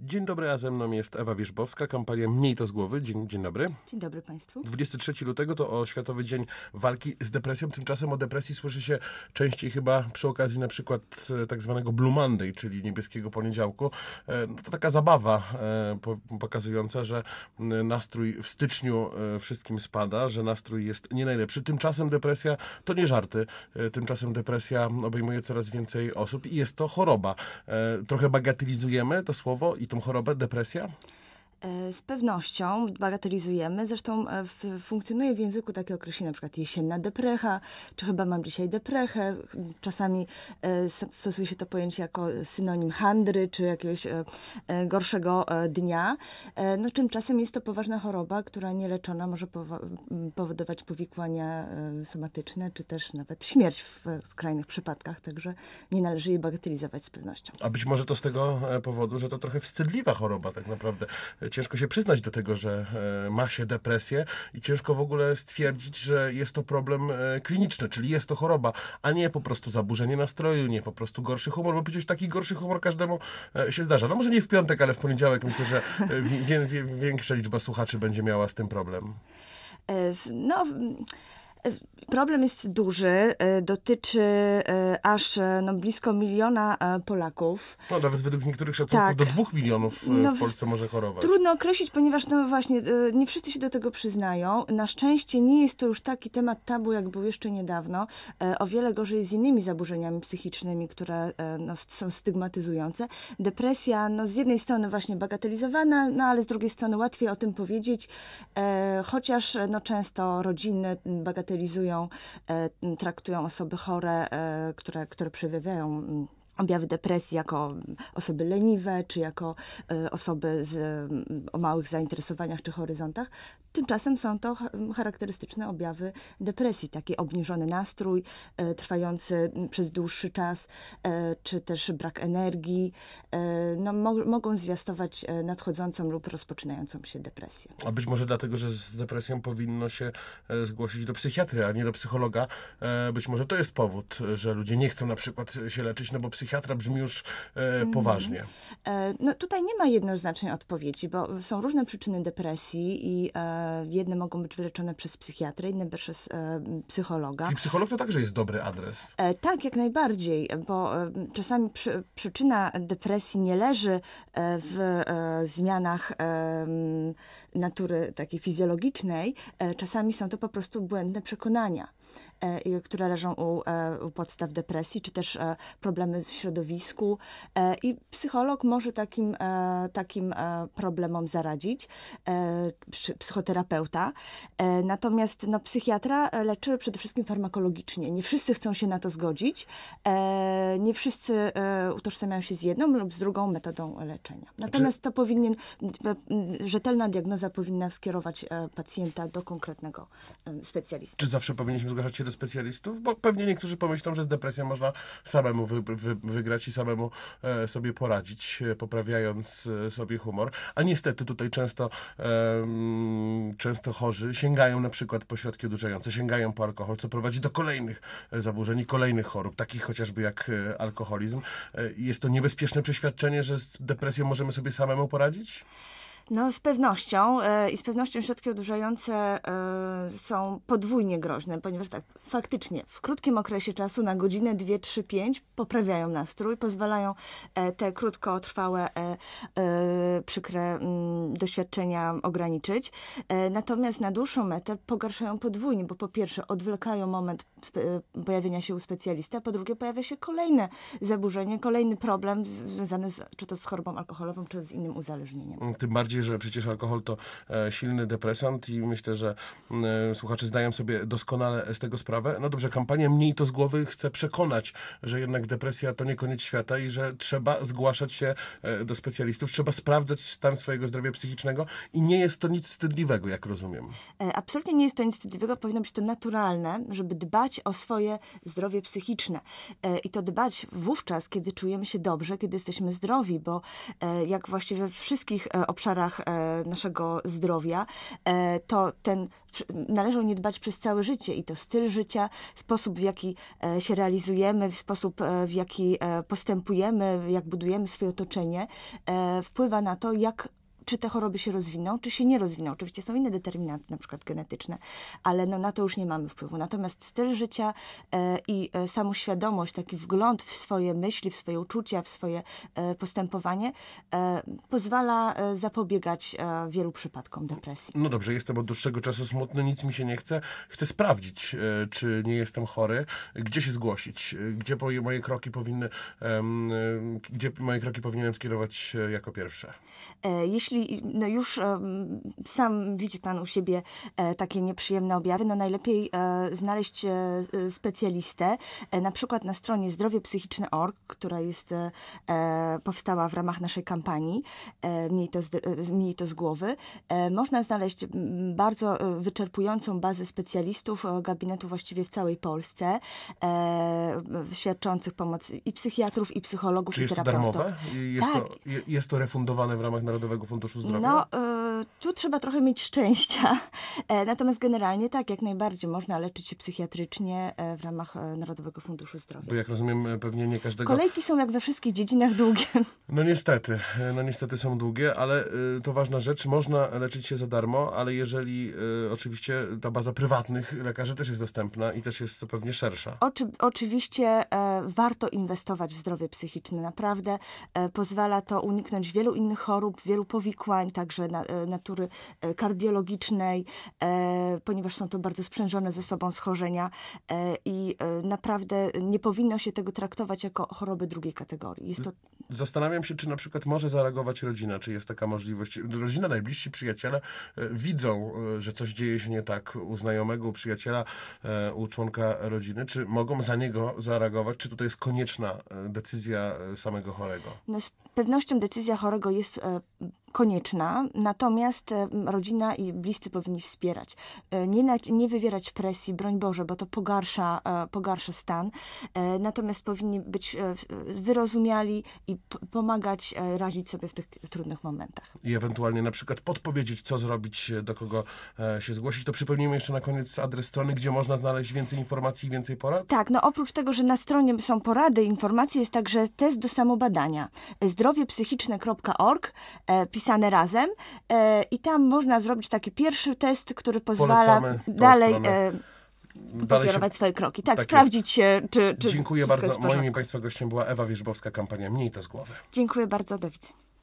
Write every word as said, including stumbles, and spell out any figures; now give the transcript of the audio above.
Dzień dobry, a ze mną jest Ewa Wierzbowska, kampania Mniej to z głowy. Dzień, dzień dobry. Dzień dobry Państwu. dwudziestego trzeciego lutego to o Światowy Dzień Walki z Depresją. Tymczasem o depresji słyszy się częściej chyba przy okazji na przykład tak zwanego Blue Monday, czyli niebieskiego poniedziałku. No to taka zabawa pokazująca, że nastrój w styczniu wszystkim spada, że nastrój jest nie najlepszy. Tymczasem depresja to nie żarty. Tymczasem depresja obejmuje coraz więcej osób i jest to choroba. Trochę bagatelizujemy to słowo i tą chorobę, depresja? Z pewnością bagatelizujemy. Zresztą w, funkcjonuje w języku takie określenie, na przykład jesienna deprecha, czy chyba mam dzisiaj deprechę. Czasami e, stosuje się to pojęcie jako synonim handry, czy jakiegoś e, e, gorszego e, dnia. E, no, tymczasem jest to poważna choroba, która nieleczona może powo- powodować powikłania e, somatyczne, czy też nawet śmierć w skrajnych przypadkach. Także nie należy jej bagatelizować z pewnością. A być może to z tego powodu, że to trochę wstydliwa choroba tak naprawdę. Ciężko się przyznać do tego, że e, ma się depresję i ciężko w ogóle stwierdzić, że jest to problem e, kliniczny, czyli jest to choroba, a nie po prostu zaburzenie nastroju, nie po prostu gorszy humor, bo przecież taki gorszy humor każdemu e, się zdarza. No może nie w piątek, ale w poniedziałek myślę, że e, wie, wie, większa liczba słuchaczy będzie miała z tym problem. E, no... Problem jest duży, dotyczy aż no, blisko miliona Polaków. No nawet według niektórych szacunków tak. do dwóch milionów w no, Polsce może chorować. Trudno określić, ponieważ no właśnie nie wszyscy się do tego przyznają. Na szczęście nie jest to już taki temat tabu, jak był jeszcze niedawno. O wiele gorzej z innymi zaburzeniami psychicznymi, które no, są stygmatyzujące. Depresja no, z jednej strony właśnie bagatelizowana, no ale z drugiej strony łatwiej o tym powiedzieć, chociaż no, często rodziny bagatelizują Bagatelizują, e, traktują osoby chore, e, które, które przejawiają objawy depresji jako osoby leniwe, czy jako e, osoby z, o małych zainteresowaniach czy horyzontach. Tymczasem są to charakterystyczne objawy depresji, taki obniżony nastrój, e, trwający przez dłuższy czas, e, czy też brak energii, e, no, mo- mogą zwiastować nadchodzącą lub rozpoczynającą się depresję. A być może dlatego, że z depresją powinno się e, zgłosić do psychiatry, a nie do psychologa. E, być może to jest powód, że ludzie nie chcą na przykład się leczyć, no bo psychiatra brzmi już e, poważnie. Mm. E, no tutaj nie ma jednoznacznej odpowiedzi, bo są różne przyczyny depresji i e, jedne mogą być wyleczone przez psychiatrę, inne przez e, psychologa. I psycholog to także jest dobry adres. E, tak, jak najbardziej, bo e, czasami przy, przyczyna depresji nie leży e, w e, zmianach e, natury takiej fizjologicznej. E, czasami są to po prostu błędne przekonania, e, które leżą u, e, u podstaw depresji, czy też e, problemy w środowisku. E, I psycholog może takim, e, takim e, problemom zaradzić, e, przy, psychoterapeuta. E, natomiast no, psychiatra leczy przede wszystkim farmakologicznie. Nie wszyscy chcą się na to zgodzić. E, nie wszyscy e, utożsamiają się z jedną lub z drugą metodą leczenia. Natomiast to powinien, e, rzetelna diagnoza powinna skierować e, pacjenta do konkretnego e, specjalisty. Czy zawsze powinniśmy zgłaszać się do specjalistów? Bo pewnie niektórzy pomyślą, że z depresją można samemu wy, wy, wygrać i samemu e, sobie poradzić, e, poprawiając e, sobie humor. A niestety tutaj często, e, często chorzy sięgają na przykład po środki odurzające, sięgają po alkohol, co prowadzi do kolejnych e, zaburzeń i kolejnych chorób, takich chociażby jak e, alkoholizm. E, jest to niebezpieczne przeświadczenie, że z depresją możemy sobie samemu poradzić? No z pewnością e, i z pewnością środki odurzające e, są podwójnie groźne, ponieważ tak faktycznie w krótkim okresie czasu na godzinę, dwie, trzy, pięć poprawiają nastrój, pozwalają e, te krótkotrwałe, e, e, przykre m, doświadczenia ograniczyć. E, natomiast na dłuższą metę pogarszają podwójnie, bo po pierwsze odwlekają moment e, pojawienia się u specjalisty, a po drugie pojawia się kolejne zaburzenie, kolejny problem związany z, czy to z chorobą alkoholową, czy z innym uzależnieniem. Tym bardziej, że przecież alkohol to e, silny depresant i myślę, że e, słuchacze zdają sobie doskonale z tego sprawę. No dobrze, kampania Mniej to z głowy chce przekonać, że jednak depresja to nie koniec świata i że trzeba zgłaszać się e, do specjalistów, trzeba sprawdzać sprawdzać stan swojego zdrowia psychicznego i nie jest to nic wstydliwego, jak rozumiem. E, Absolutnie nie jest to nic wstydliwego, powinno być to naturalne, żeby dbać o swoje zdrowie psychiczne. E, I to dbać wówczas, kiedy czujemy się dobrze, kiedy jesteśmy zdrowi, bo e, jak właściwie we wszystkich e, obszarach e, naszego zdrowia, e, to ten przy- należy o nie dbać przez całe życie i to styl życia, sposób w jaki e, się realizujemy, w sposób e, w jaki e, postępujemy, jak budujemy swoje otoczenie, e, wpływa na to, jak czy te choroby się rozwiną, czy się nie rozwiną. Oczywiście są inne determinanty, na przykład genetyczne, ale no, na to już nie mamy wpływu. Natomiast styl życia e, i e, samoświadomość, taki wgląd w swoje myśli, w swoje uczucia, w swoje e, postępowanie e, pozwala e, zapobiegać e, wielu przypadkom depresji. No dobrze, jestem od dłuższego czasu smutny, nic mi się nie chce. Chcę sprawdzić, e, czy nie jestem chory. Gdzie się zgłosić? E, Gdzie moje, moje kroki powinny, em, e, gdzie moje kroki powinienem skierować e, jako pierwsze? E, Jeśli no już em, sam widzi pan u siebie e, takie nieprzyjemne objawy, no najlepiej e, znaleźć e, e, specjalistę, e, na przykład na stronie zdrowie psychiczne kropka org, która jest, e, e, powstała w ramach naszej kampanii e, Miej to z, e, Miej to z głowy. E, można znaleźć m, bardzo e, wyczerpującą bazę specjalistów, e, gabinetów właściwie w całej Polsce, e, świadczących pomoc i psychiatrów, i psychologów, Czy i jest to terapeutów. darmowe? Jest, Tak. to, je- jest to refundowane w ramach Narodowego Funduszu Zdrowia? No, y, tu trzeba trochę mieć szczęścia. E, natomiast generalnie tak, jak najbardziej można leczyć się psychiatrycznie e, w ramach e, Narodowego Funduszu Zdrowia. Bo jak rozumiem, e, pewnie nie każdego... Kolejki są jak we wszystkich dziedzinach długie. No niestety, e, no niestety są długie, ale y, to ważna rzecz. Można leczyć się za darmo, ale jeżeli y, oczywiście ta baza prywatnych lekarzy też jest dostępna i też jest pewnie szersza. Oczy, oczywiście e, warto inwestować w zdrowie psychiczne. Naprawdę e, pozwala to uniknąć wielu innych chorób, wielu powikłań, także na, e, natury e, kardiologicznej, e, ponieważ są to bardzo sprzężone ze sobą schorzenia e, i e, naprawdę nie powinno się tego traktować jako choroby drugiej kategorii. Jest to Zastanawiam się, czy na przykład może zareagować rodzina, czy jest taka możliwość. Rodzina, najbliżsi przyjaciele e, widzą, e, że coś dzieje się nie tak u znajomego, u przyjaciela, e, u członka rodziny. Czy mogą za niego zareagować? Czy tutaj jest konieczna e, decyzja e, samego chorego? No, z pewnością decyzja chorego jest e, konieczna, natomiast e, rodzina i bliscy powinni wspierać. E, nie, na, nie wywierać presji, broń Boże, bo to pogarsza, e, pogarsza stan. E, natomiast powinni być e, wyrozumiali i p- pomagać e, radzić sobie w tych trudnych momentach. I ewentualnie na przykład podpowiedzieć, co zrobić, e, do kogo e, się zgłosić. To przypomnijmy jeszcze na koniec adres strony, gdzie można znaleźć więcej informacji i więcej porad. Tak, no oprócz tego, że na stronie są porady, informacje, jest także test do samobadania. zdrowie psychiczne kropka org, e, pisane razem e, i tam można zrobić taki pierwszy test, który pozwala Polecamy tą dalej stronę. e, Dalej się... pokierować swoje kroki. Tak, tak sprawdzić się, czy, czy Dziękuję wszystko jest bardzo. w porządku. Moim i Państwa gościem była Ewa Wierzbowska, kampania Mniej to z głowy. Dziękuję bardzo, do widzenia.